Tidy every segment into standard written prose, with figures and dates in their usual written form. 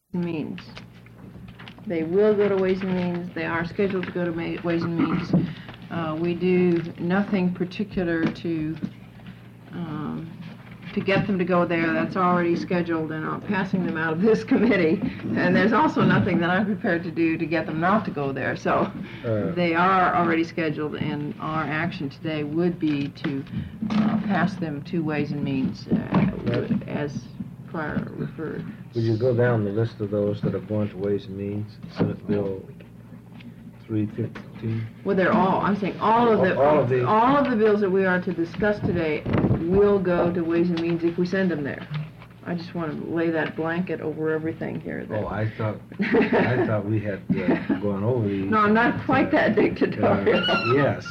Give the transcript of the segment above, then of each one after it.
and Means. They will go to Ways and Means. They are scheduled to go to Ways and Means. We do nothing particular to get them to go there. That's already scheduled, and I'm passing them out of this committee. And there's also nothing that I'm prepared to do to get them not to go there. So they are already scheduled, and our action today would be to pass them to Ways and Means as prior referred. Would you go down the list of those that are going to Ways and Means? Senate Bill 315? Well, they're all, I'm saying all of the bills that we are to discuss today will go to Ways and Means if we send them there. I just want to lay that blanket over everything here. Oh, I thought we had gone over these. No, I'm not quite that dictatorial. Yes.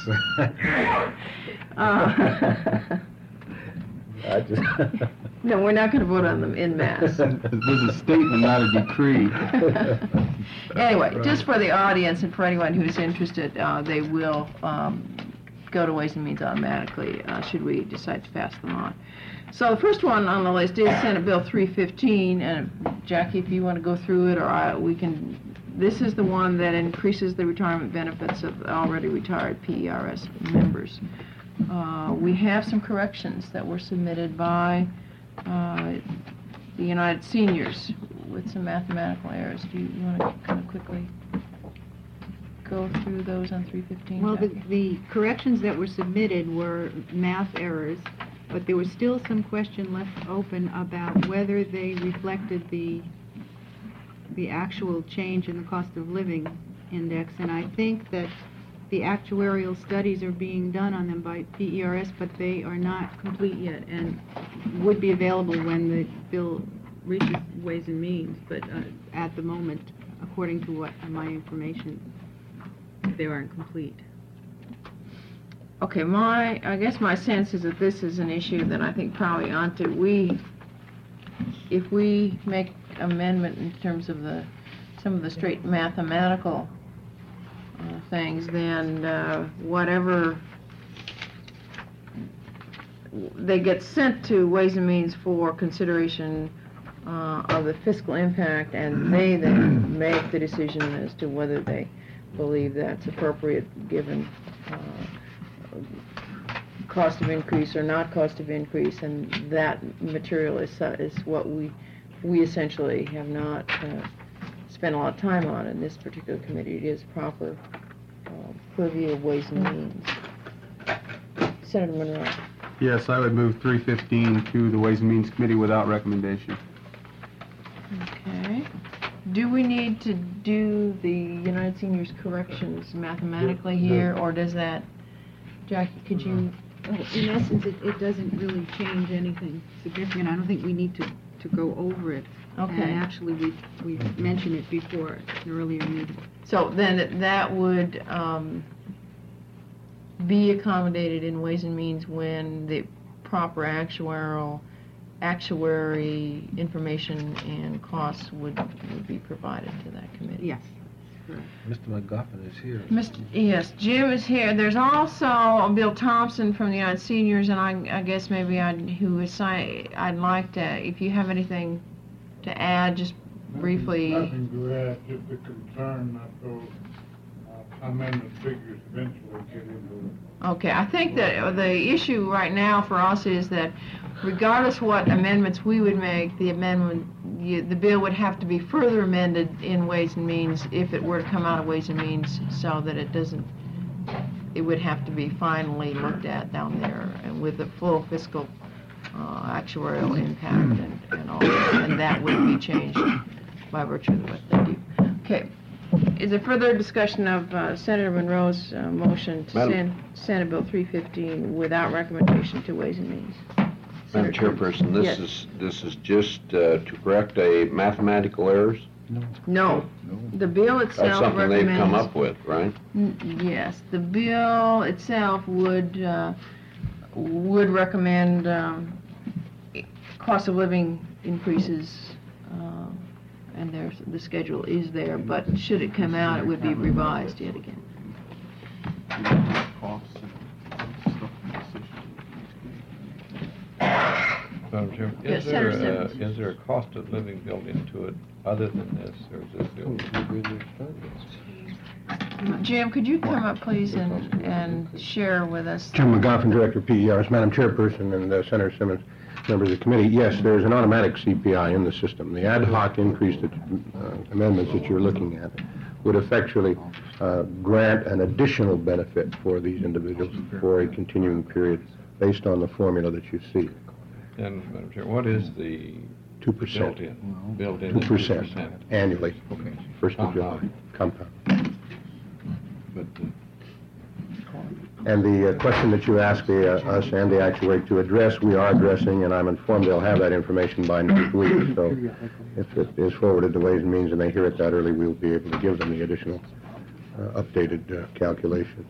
I just No, we're not going to vote on them en masse. This is a statement, not a decree. Anyway, just for the audience and for anyone who's interested, they will go to Ways and Means automatically should we decide to pass them on. So the first one on the list is Senate Bill 315, and Jackie, if you want to go through it, or we can. This is the one that increases the retirement benefits of already retired PERS members. We have some corrections that were submitted by the United Seniors with some mathematical errors. Do you want to kind of quickly go through those on 315? Well, the corrections that were submitted were math errors, but there was still some question left open about whether they reflected the actual change in the cost of living index, and I think that the actuarial studies are being done on them by PERS, but they are not complete yet and would be available when the bill reaches Ways and Means, but at the moment, according to what my information, they aren't complete. Okay, I guess my sense is that this is an issue that I think probably if we make amendment in terms of some of the straight mathematical things, then whatever they get sent to Ways and Means for consideration of the fiscal impact, and they then make the decision as to whether they believe that's appropriate given cost of increase or not cost of increase, and that material is what we essentially have not spent a lot of time on in this particular committee. It is proper purview of Ways and Means. Senator Monroe. Yes, I would move 315 to the Ways and Means Committee without recommendation. Okay. Do we need to do the United Seniors corrections mathematically here, or does that, Jackie, could you? Well, in essence, it doesn't really change anything significant. I don't think we need to go over it. Okay. And actually, we've mentioned it before in an earlier meeting. So then that would be accommodated in Ways and Means when the proper actuary information and costs would be provided to that committee. Yes. Correct. Mr. McGuffin is here. Yes, Jim is here. There's also Bill Thompson from the United Seniors, and I guess maybe I'd like to, if you have anything to add, just briefly. Nothing to add, just a concern that those amendment figures eventually get into it. Okay, I think that the issue right now for us is that regardless what amendments we would make, the bill would have to be further amended in Ways and Means if it were to come out of Ways and Means, so that it would have to be finally looked at down there and with the full fiscal actuarial impact and all that, and that would be changed by virtue of what they do. Okay. Is there further discussion of Senator Monroe's motion to send Senate Bill 315 without recommendation to Ways and Means? Madam Chairperson, this is just to correct a mathematical errors? No. The bill itself That's something they've come up with, right? Yes. The bill itself would recommend cost of living increases, and the schedule is there, but should it come out, it would be revised yet again. Costs and stuff in the decision. Madam Chair, Yes, is there, Senator Simmons. is there a cost of living built into it other than this, or is this the only? Jim, could you come up, please, and share with us? Jim McGoffin, Director of PERs, Madam Chairperson, and Senator Simmons, members of the committee. Yes, there's an automatic CPI in the system. The ad hoc increase that, amendments that you're looking at would effectually grant an additional benefit for these individuals for a continuing period based on the formula that you see. And, Madam Chair, what is the 2%. built-in? 2% annually, Okay. 1st of July, compound. But, And the question that you asked us and the actuary to address, we are addressing, and I'm informed they'll have that information by next week. So if it is forwarded to Ways and Means and they hear it that early, we'll be able to give them the additional updated calculation.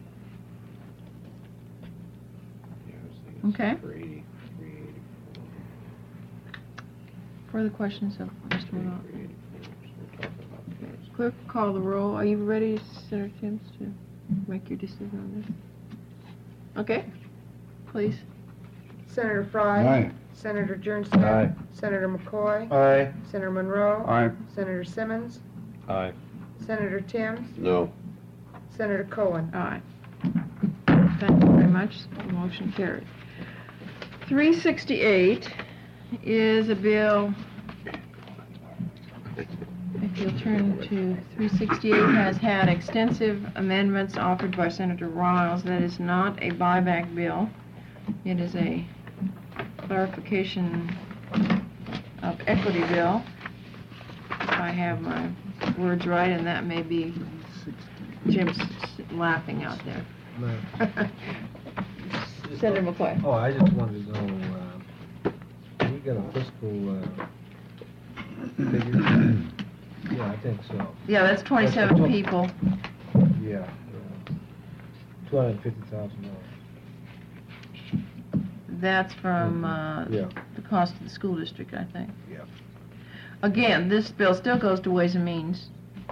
Okay. Further questions of Mr. McGoffin? Clerk, call the roll. Are you ready, Senator Timms, to make your decision on this? Okay, please. Senator Frye. Aye. Senator Jernstein. Aye. Senator McCoy. Aye. Senator Monroe. Aye. Senator Simmons. Aye. Senator Timms. No. Senator Cohen. Aye. Thank you very much. The motion carried. 368 is a bill, if you'll turn to 368, has had extensive amendments offered by Senator Riles. That is not a buyback bill. It is a clarification of equity bill, if I have my words right, and that may be Jim's laughing out there. Senator McCoy. Oh, I just wanted to know, we got a fiscal, figure? Yeah, I think so. Yeah, that's 27 people. Yeah, $250,000. That's from Yeah. the cost of the school district, I think. Yeah. Again, this bill still goes to Ways and Means.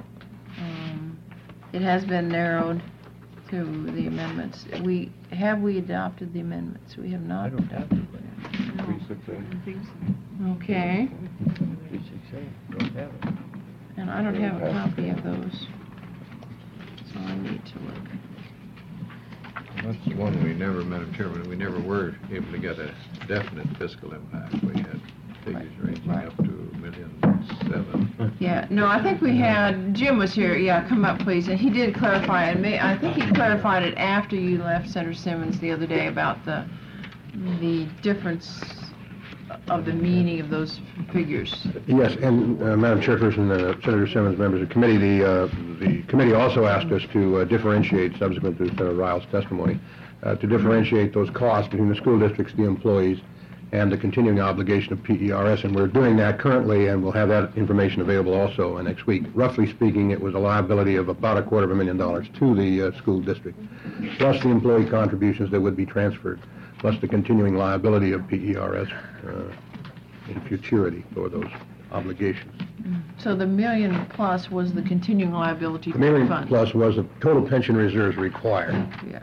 It has been narrowed to the amendments. Have we adopted the amendments? We have not adopted them. I don't think so. Okay, 368, don't have it. and I don't have a copy of those, so I need to look. That's the one we never, Madam Chairman, we never were able to get a definite fiscal impact. We had figures ranging Right. up to $1.7 million. Yeah, no, I think we had, Jim was here, yeah, come up please, and he did clarify it. I think he clarified it after you left, Senator Simmons, the other day about the difference of the meaning of those figures. Yes, and Madam Chairperson, Senator Simmons, members of the committee, the committee also asked us to differentiate, subsequent to Senator Riles' testimony, to differentiate those costs between the school districts, the employees, and the continuing obligation of PERS, and we're doing that currently, and we'll have that information available also next week. Roughly speaking, it was a liability of about $250,000 to the school district, plus the employee contributions that would be transferred, plus the continuing liability of PERS in futurity for those obligations. So the million plus was the continuing liability The million fund. plus was the total pension reserves required. Yeah.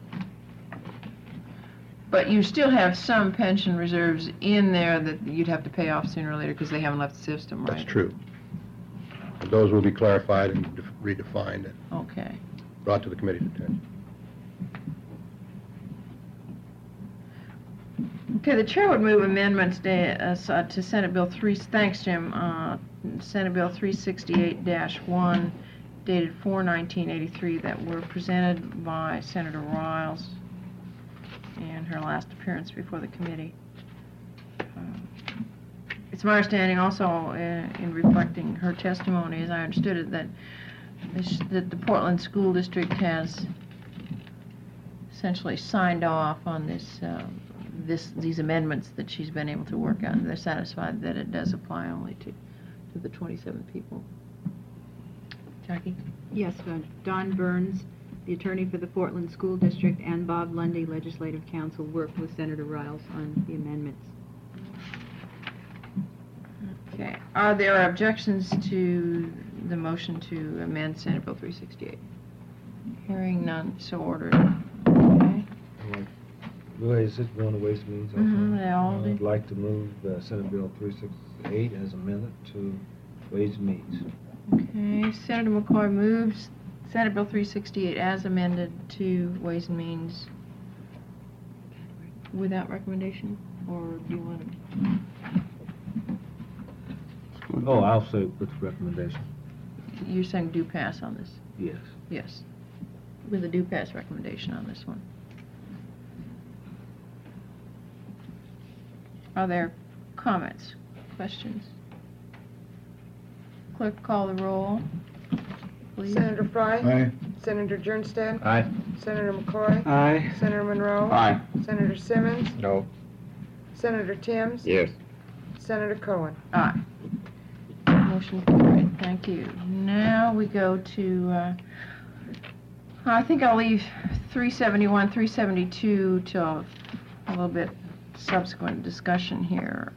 But you still have some pension reserves in there that you'd have to pay off sooner or later because they haven't left the system, right? That's true. Those will be clarified and redefined and Okay. brought to the committee's attention. Okay, the chair would move amendments to Senate Bill 3, thanks Jim, Senate Bill 368-1 dated 4/19/83 that were presented by Senator Riles in her last appearance before the committee. It's my understanding also in reflecting her testimony, as I understood it, that the Portland School District has essentially signed off on these amendments that she's been able to work out. They're satisfied that it does apply only to the 27 people. Jackie? Yes, Don Burns, the attorney for the Portland School District, and Bob Lundy, Legislative Counsel, worked with Senator Riles on the amendments. Okay. Are there objections to the motion to amend Senate Bill 368? Hearing none, so ordered. Okay. Well, is it going to Ways and Means also? They all do. I'd like to move Senate Bill 368 as amended to Ways and Means. Okay, Senator McCoy moves Senate Bill 368 as amended to Ways and Means without recommendation, or do you want to? Oh, I'll say with recommendation. You're saying do pass on this? Yes. Yes, with a do pass recommendation on this one. Are there comments, questions? Clerk, call the roll, please. Senator Fry. Aye. Senator Jernstedt. Aye. Senator McCoy. Aye. Senator Monroe. Aye. Senator Simmons. No. Senator Timms. Yes. Senator Cohen. Aye. Motion carried, thank you. Now we go to, I think I'll leave 371, 372 till a little bit subsequent discussion here.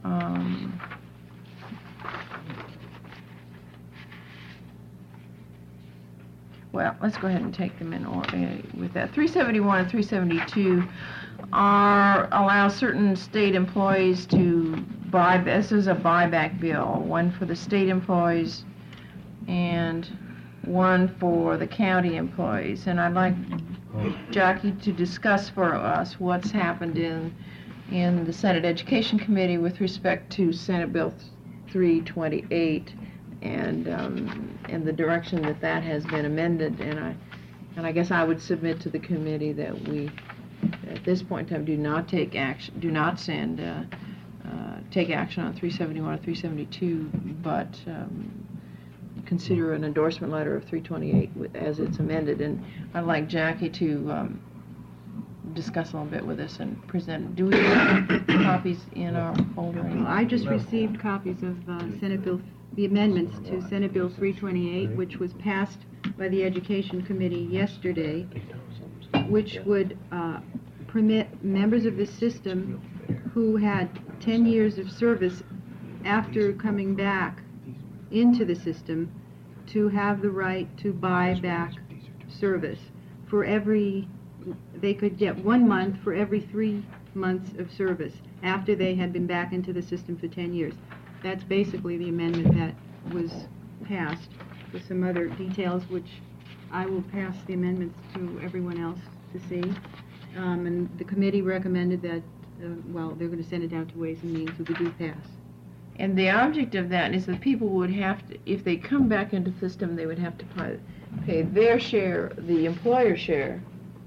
Well, let's go ahead and take them in order with that. 371 and 372 allow certain state employees to buy, this is a buyback bill, one for the state employees and one for the county employees. And I'd like Jackie to discuss for us what's happened in the Senate Education Committee with respect to Senate Bill 328 and the direction that has been amended. And I guess I would submit to the committee that we, at this point in time, do not take action, do not send, take action on 371 or 372, but consider an endorsement letter of 328 as it's amended. And I'd like Jackie to discuss a little bit with us and present. Do we have copies in our folder? Well, I just received copies of Senate Bill, the amendments to Senate Bill 328, which was passed by the Education Committee yesterday, which would permit members of the system who had 10 years of service after coming back into the system to have the right to buy back service. For every, they could get 1 month for every 3 months of service after they had been back into the system for 10 years. That's basically the amendment that was passed, with some other details which I will pass the amendments to everyone else to see. And the committee recommended that, well, they're going to send it down to Ways and Means with the do pass. And the object of that is that people would have to, if they come back into the system, they would have to pay their share, the employer share,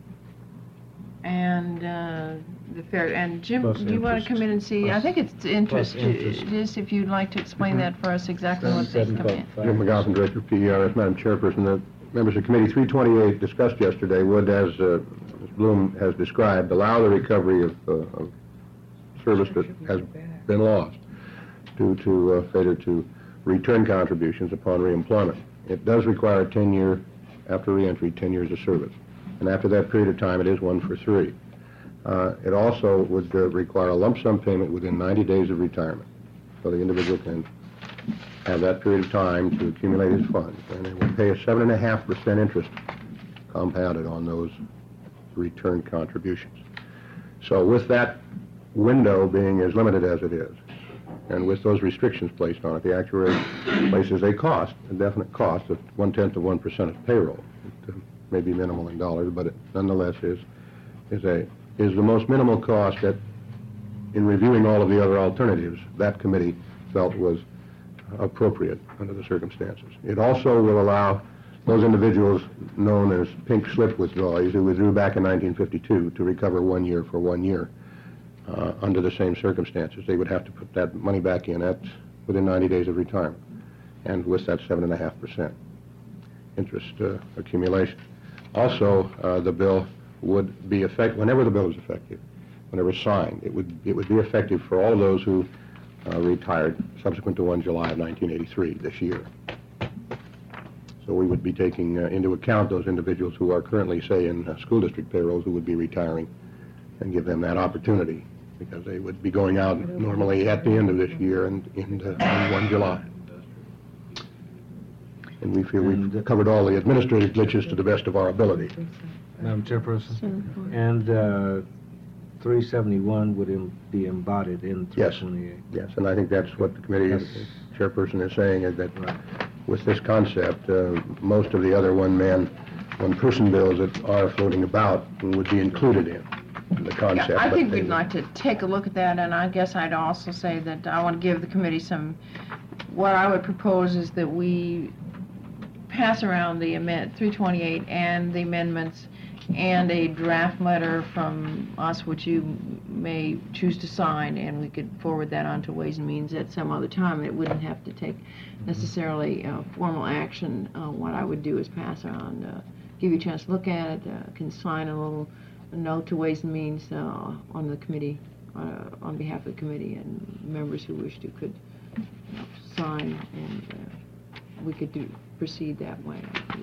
and the fair. And Jim, Plus do you want to interest. come in and see? I think it's interest. Plus interest. Just if you'd like to explain that for us, exactly what they come in. Jim McGoffin, Director of PERS, Madam Chairperson. The members of Committee 328 discussed yesterday would, as Ms. Bloom has described, allow the recovery of service that has been lost due to failure to return contributions upon reemployment. It does require a 10-year, after reentry, 10 years of service. And after that period of time, it is 1 for 3. It also would require a lump sum payment within 90 days of retirement, so the individual can have that period of time to accumulate his funds. And it will pay a 7.5% interest compounded on those return contributions. So with that window being as limited as it is, and with those restrictions placed on it, the actuary places a cost, a definite cost of 1/10 of 1% of payroll. It may be minimal in dollars, but it nonetheless is the most minimal cost that, in reviewing all of the other alternatives, that committee felt was appropriate under the circumstances. It also will allow those individuals known as pink slip withdrawals who withdrew back in 1952 to recover 1 year for 1 year. Under the same circumstances, they would have to put that money back in within 90 days of retirement, and with that 7.5% interest accumulation. Also, the bill would be effective whenever the bill is effective, whenever signed. It would be effective for all those who retired subsequent to 1 July of 1983, this year. So we would be taking into account those individuals who are currently, say, in school district payrolls, who would be retiring, and give them that opportunity, because they would be going out normally at the end of this year and on 1 July. And we feel we've covered all the administrative glitches to the best of our ability. Madam Chairperson, and 371 would be embodied in Yes. 328. Yes, and I think that's what the committee chairperson is saying, is that with this concept, most of the other one-person bills that are floating about would be included in the concept. Yeah, I but think they we'd like to take a look at that, and I guess I'd also say that I want to give the committee what I would propose is that we pass around the 328 and the amendments and a draft letter from us, which you may choose to sign, and we could forward that on to Ways and Means at some other time. It wouldn't have to take necessarily formal action. What I would do is pass around, give you a chance to look at it, can sign a little note to Ways and Means on the committee, on behalf of the committee, and members who wish to could sign, and we could proceed that way.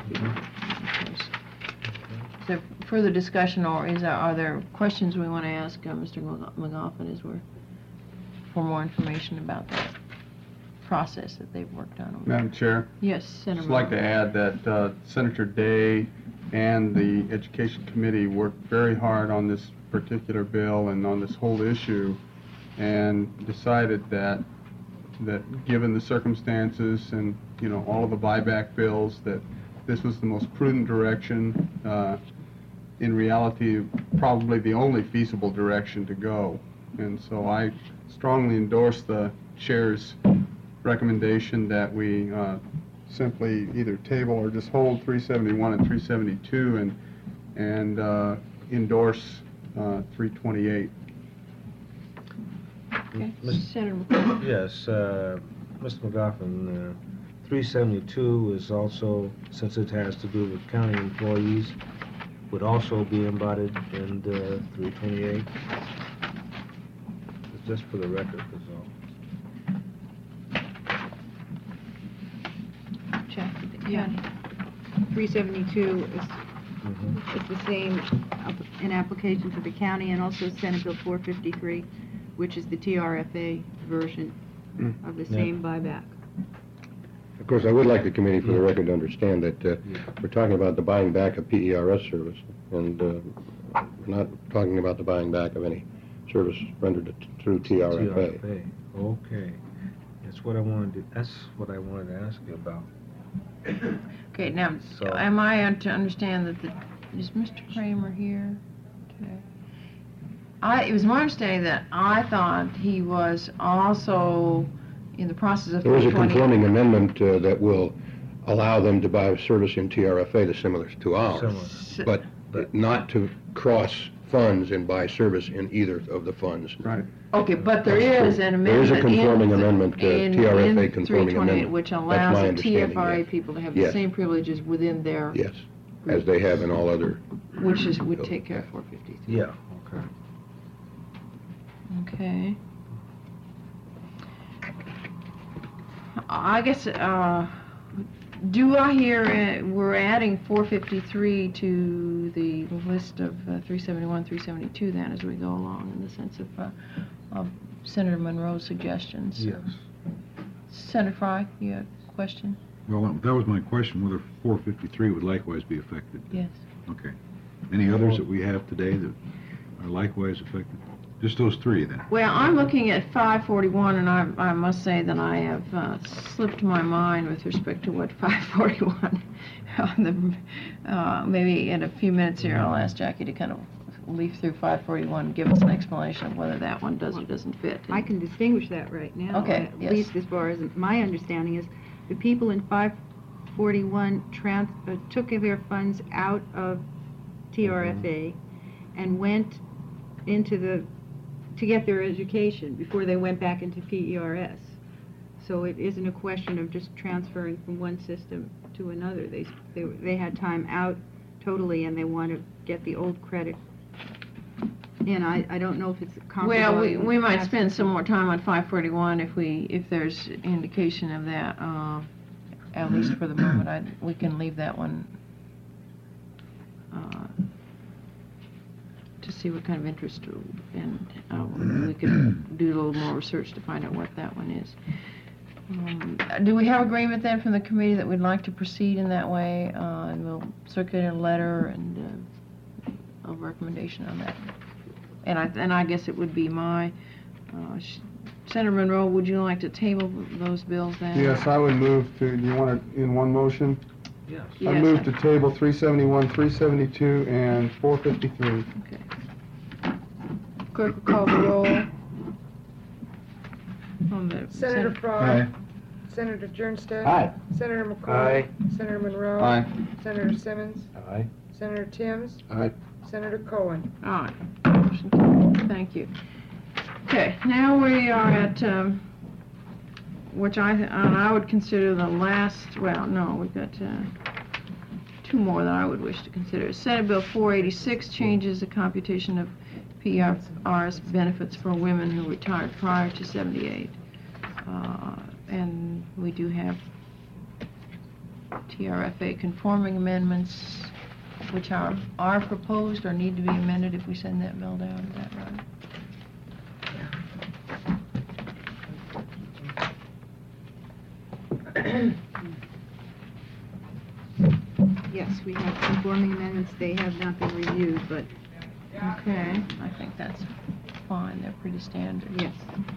Is there further discussion, or are there questions we want to ask Mr. McGoffin for more information about that process that they've worked on? Madam Chair, Yes, Senator. I'd like to add that Senator Day and the Education Committee worked very hard on this particular bill and on this whole issue, and decided that given the circumstances and, all of the buyback bills, that this was the most prudent direction, in reality, probably the only feasible direction to go. And so I strongly endorse the chair's recommendation that we simply either table or just hold 371 and 372 and endorse 328. Okay. Mr. Senator McGoffin. Yes, Mr. McGoffin, 372 is also, since it has to do with county employees, would also be embodied in 328. It's just for the record, that's all. Check. Yeah. 372 is Mhm. it's the same, an application for the county, and also Senate Bill 453, which is the TRFA version of the same buyback. Of course, I would like the committee, for the record, to understand that we're talking about the buying back of PERS service, and we're not talking about the buying back of any service rendered through TRFA. Okay. That's what I wanted to ask you about. Okay, now, So- am I to understand that is Mr. Kramer here today? It was my understanding that I thought he was also in the process of... There is a 320 conforming amendment that will allow them to buy service in TRFA that's similar to ours, Similar. but not to cross funds and buy service in either of the funds. Right. Okay, but there is an amendment... There is a conforming in amendment, in TRFA conforming 328, amendment. which That's allows my the understanding, TFRA yes. people to have the Yes. same privileges within their... Yes, as they have in all other. Which would take care of 453. Yeah, okay. Okay. I guess, do I hear, we're adding 453 to the list of 371, 372 then as we go along, in the sense of Senator Monroe's suggestions? Yes. Senator Fry, you have a question? Well, that was my question, whether 453 would likewise be affected. Yes. Okay. Any others that we have today that are likewise affected? Just those three, then? Well, I'm looking at 541, and I must say that I have slipped my mind with respect to what 541, maybe in a few minutes here, I'll ask Jackie to kind of leaf through 541 and give us an explanation of whether that one does or doesn't fit. I can distinguish that right now. Okay, At yes. least as far as my understanding is, the people in 541 took their funds out of TRFA and went into to get their education before they went back into PERS. So it isn't a question of just transferring from one system to another. They had time out totally, and they want to get the old credit. And I don't know if it's comparable. Well, we might spend some more time on 541 if there's indication of that, at least for the moment. We can leave that one to see what kind of interest, and we could do a little more research to find out what that one is. Do we have agreement then from the committee that we'd like to proceed in that way? And we'll circulate a letter and a recommendation on that. and I guess it would be my, Senator Monroe, would you like to table those bills then? Yes, I would move to, do you want it in one motion? Yes. I Yes, move to table 371, 372, and 453. Okay. Clerk will call the roll. On the Senator Frye. Senator Jernstedt. Aye. Senator McCoy. Aye. Senator Monroe. Aye. Senator Simmons. Aye. Senator Timms. Aye. Senator Cohen. Aye. Motion carried. Thank you. Okay, now we are at, which I would consider the last, well, no, we've got two more that I would wish to consider. Senate Bill 486 changes the computation of PRS benefits for women who retired prior to 78. And we do have TRFA conforming amendments, which are proposed or need to be amended if we send that bill down. Is that right? Yes, we have conforming amendments, they have not been reviewed, but Okay, I think that's fine. They're pretty standard. yes.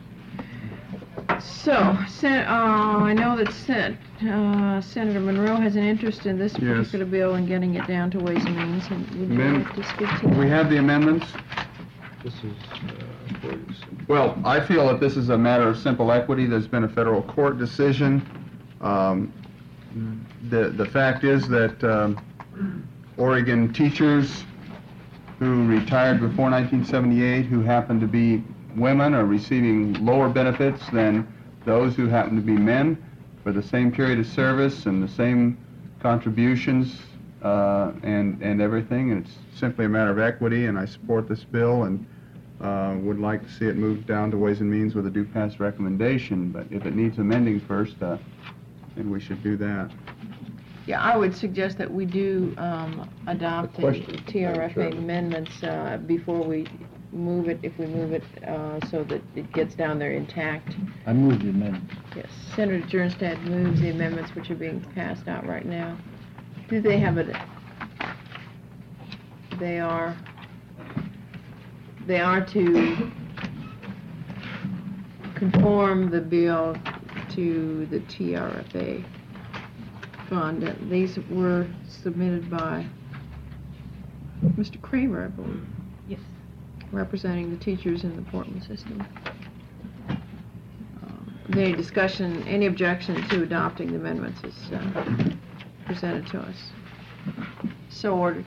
So, I know that Senator Monroe has an interest in this Yes. particular bill and getting it down to Ways and Means. And would you Ma'am, like to speak to that? We have the amendments. This is 46. Well, I feel that this is a matter of simple equity. There's been a federal court decision. The fact is that Oregon teachers who retired before 1978, who happen to be women, are receiving lower benefits than those who happen to be men for the same period of service and the same contributions and everything. And it's simply a matter of equity, and I support this bill and would like to see it moved down to Ways and Means with a due pass recommendation. But if it needs amending first, then we should do that. Yeah, I would suggest that we do adopt the question, Madam TRFA Chairman. amendments before we move it, if we move it, so that it gets down there intact. I move the amendment. Yes, Senator Jernstadt moves the amendments which are being passed out right now. Do they have it? They are to conform the bill to the TRFA fund. These were submitted by Mr. Kramer, I believe. Yes. Representing the teachers in the Portland system. Any discussion, any objection to adopting the amendments is presented to us. So ordered.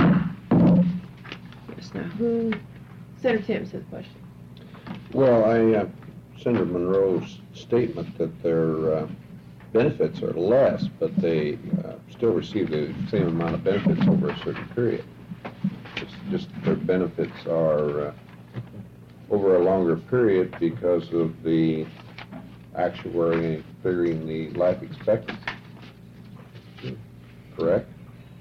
Yes, now who? Senator Timms has a question. Well, Senator Monroe's statement that their benefits are less, but they still receive the same amount of benefits over a certain period. It's just their benefits are over a longer period because of the actuary figuring the life expectancy. Correct?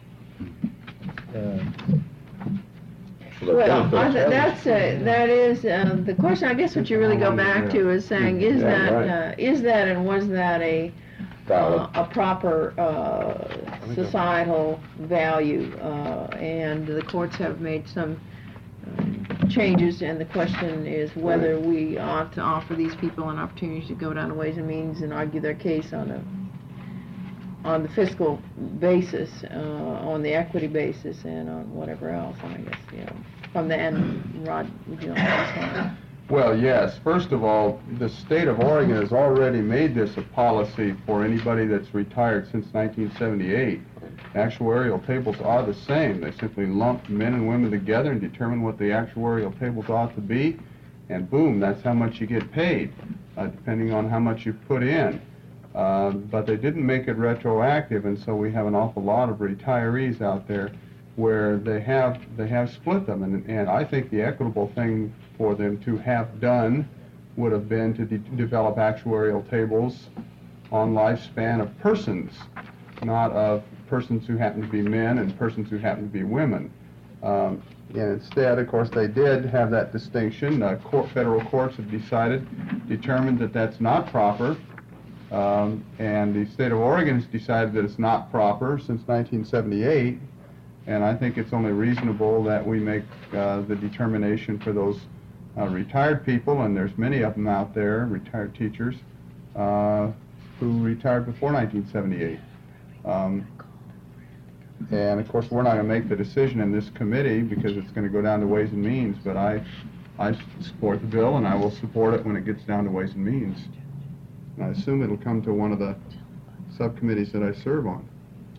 So their Well, benefits have- that is the question. I guess what you really go back to is saying, is Yeah, that is that and was that a Valid. proper societal value? And the courts have made some changes, and the question is whether we ought to offer these people an opportunity to go down to Ways and Means and argue their case on the fiscal basis, on the equity basis, and on whatever else. And I guess, from the end, Rod, would you like to respond? Well, yes. First of all, the state of Oregon has already made this a policy for anybody that's retired since 1978. Actuarial tables are the same. They simply lump men and women together and determine what the actuarial tables ought to be, and boom, that's how much you get paid, depending on how much you put in. But they didn't make it retroactive, and so we have an awful lot of retirees out there where they have split them, and I think the equitable thing for them to have done would have been to develop actuarial tables on lifespan of persons, not of persons who happen to be men and persons who happen to be women. And instead, of course, they did have that distinction. Federal courts have determined that that's not proper. And the state of Oregon has decided that it's not proper since 1978. And I think it's only reasonable that we make the determination for those retired people, and there's many of them out there, retired teachers, who retired before 1978. And of course, we're not going to make the decision in this committee because it's going to go down to Ways and Means, but I support the bill, and I will support it when it gets down to Ways and Means. And I assume it'll come to one of the subcommittees that I serve on.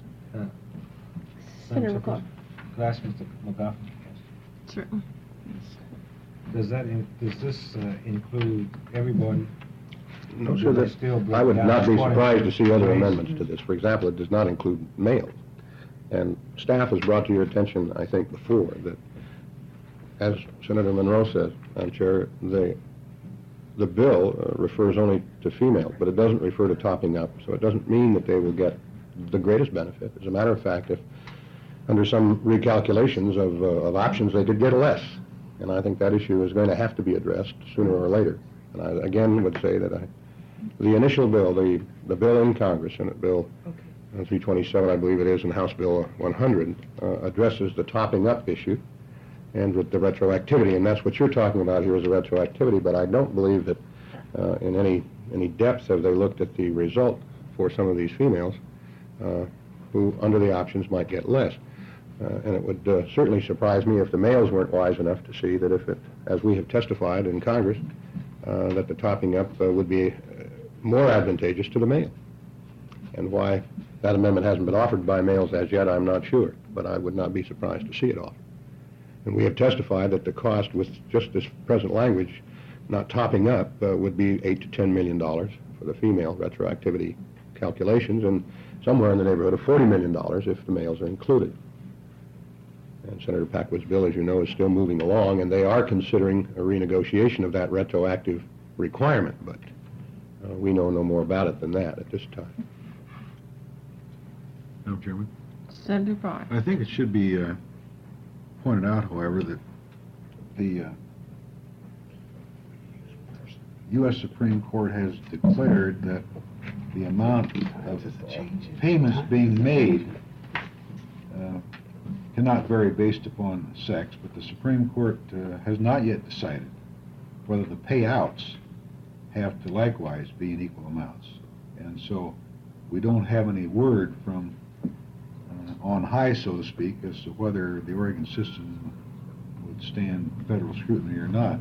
Senator McCall. Could I ask Mr. McGoffin? Certainly. Does this include everybody? No, Or sir, do they that- still break I would down not be according surprised to see other race? amendments to this. For example, it does not include males. And staff has brought to your attention, I think, before, that, as Senator Monroe says, Madam Chair, the bill refers only to females, but it doesn't refer to topping up, so it doesn't mean that they will get the greatest benefit. As a matter of fact, if under some recalculations of options, they could get less. And I think that issue is going to have to be addressed sooner or later. And I, again, would say that the initial bill, the bill in Congress, Senate Bill 327, I believe it is, and House Bill 100, addresses the topping up issue and with the retroactivity. And that's what you're talking about here is the retroactivity, but I don't believe that in any depth have they looked at the result for some of these females who, under the options, might get less. And it would certainly surprise me if the males weren't wise enough to see that if it, as we have testified in Congress, that the topping up would be more advantageous to the male. And why that amendment hasn't been offered by males as yet, I'm not sure, but I would not be surprised to see it offered. And we have testified that the cost with just this present language, not topping up, would be $8 to $10 million for the female retroactivity calculations, and somewhere in the neighborhood of $40 million if the males are included. And Senator Packwood's bill, as you know, is still moving along, and they are considering a renegotiation of that retroactive requirement, but we know no more about it than that at this time. Madam Chairman? Senator Frye. I think it should be pointed out, however, that the U.S. Supreme Court has declared that the amount of payments being made cannot vary based upon sex, but the Supreme Court has not yet decided whether the payouts have to likewise be in equal amounts. And so we don't have any word from on high, so to speak, as to whether the Oregon system would stand federal scrutiny or not.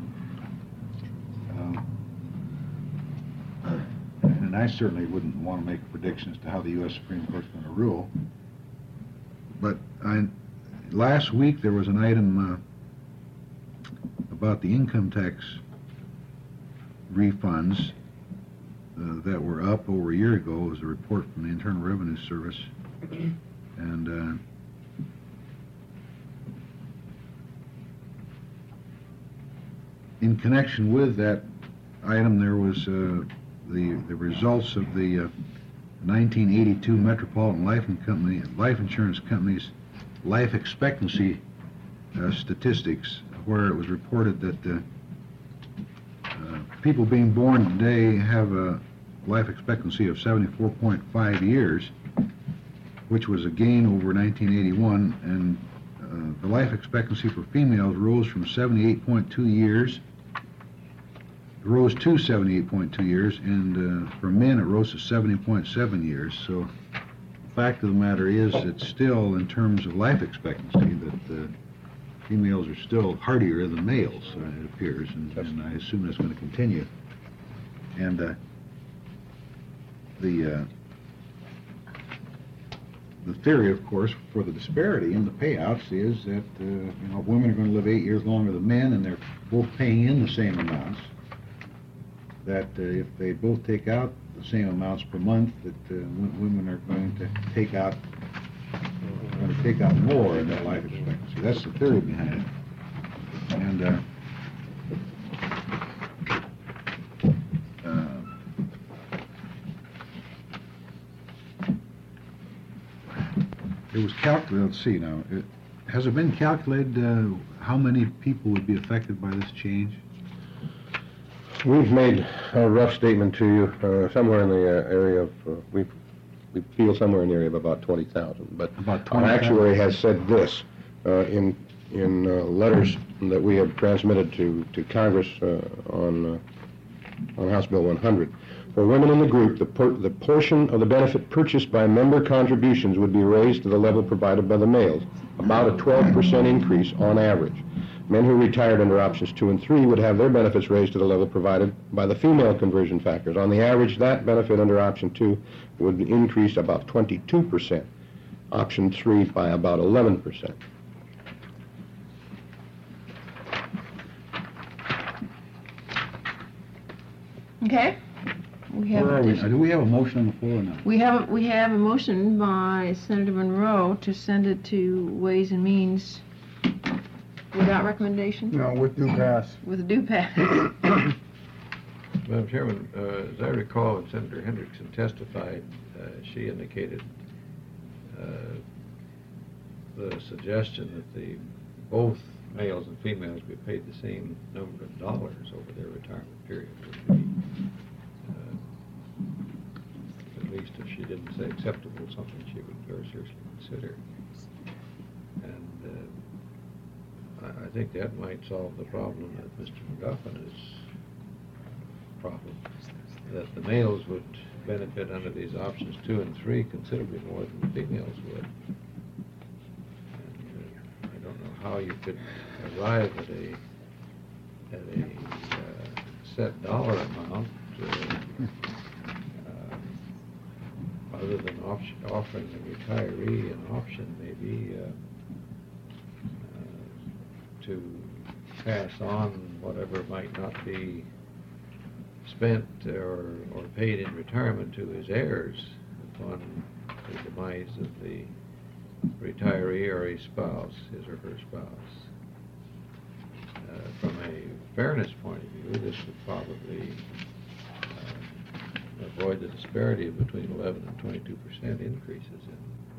And I certainly wouldn't want to make a prediction as to how the U.S. Supreme Court's going to rule. But last week there was an item about the income tax refunds that were up over a year ago. It was a report from the Internal Revenue Service. And in connection with that item, there was the results of the 1982 Metropolitan Life Insurance Company's life expectancy statistics, where it was reported that people being born today have a life expectancy of 74.5 years, which was a gain over 1981, and the life expectancy for females rose from 78.2 years, rose to 78.2 years, and for men it rose to 70.7 years. So the fact of the matter is that still, in terms of life expectancy, that females are still hardier than males, it appears, and I assume that's going to continue. And the theory, of course, for the disparity in the payouts is that women are going to live 8 years longer than men, and they're both paying in the same amounts. That if they both take out the same amounts per month, that women are going to take out more in their life expectancy. That's the theory behind it. And it was calculated. Let's see now. Has it been calculated how many people would be affected by this change? We've made a rough statement to you somewhere in the area of, we we feel somewhere in the area of about 20,000. But About our 20,000. actuary has said this in letters that we have transmitted to Congress on House Bill 100. For women in the group, the portion of the benefit purchased by member contributions would be raised to the level provided by the males, about a 12% increase on average. Men who retired under options 2 and 3 would have their benefits raised to the level provided by the female conversion factors. On the average, that benefit under option 2 would increase about 22%, option 3 by about 11%. Okay? We have, Where are we? Do we have a motion on the floor or not? we have a motion by Senator Monroe to send it to Ways and Means without recommendation? No, with due pass. With a due pass. Madam Chairman, as I recall, when Senator Hendrickson testified, she indicated the suggestion that both males and females be paid the same number of dollars over their retirement period would be, at least if she didn't say acceptable, something she would very seriously consider. And I think that might solve the problem that Mr. McGuffin is problem, that the males would benefit under these options 2 and 3 considerably more than the females would. And I don't know how you could arrive at a set dollar amount other than offering the retiree an option maybe to pass on whatever might not be spent or paid in retirement to his heirs upon the demise of the retiree or his spouse, his or her spouse. From a fairness point of view, this would probably avoid the disparity of between 11 and 22% increases